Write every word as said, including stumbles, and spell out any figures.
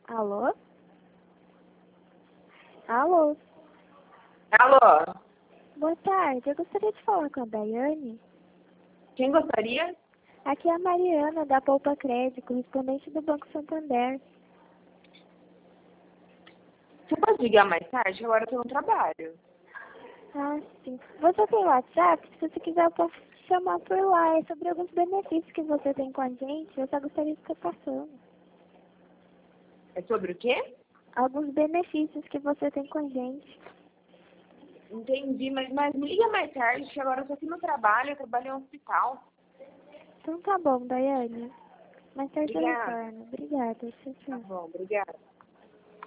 Alô? Alô? Alô? Boa tarde, eu gostaria de falar com a Daiane. Quem gostaria? Aqui é a Mariana, da Poupa Crédito, correspondente do Banco Santander. Você pode ligar mais tarde? Agora eu tô no trabalho. Ah, sim. Você tem WhatsApp? Se você quiser, eu posso te chamar por lá. É sobre alguns benefícios que você tem com a gente. Eu só gostaria de estar passando. É sobre o quê? Alguns benefícios que você tem com a gente. Entendi, mas, mas me liga mais tarde, que agora eu tô aqui no trabalho, eu trabalho em um hospital. Então tá bom, Daiane. Mais tarde eu Obrigada. retorno. Obrigada. Tchau, Tá tchau. bom, obrigada.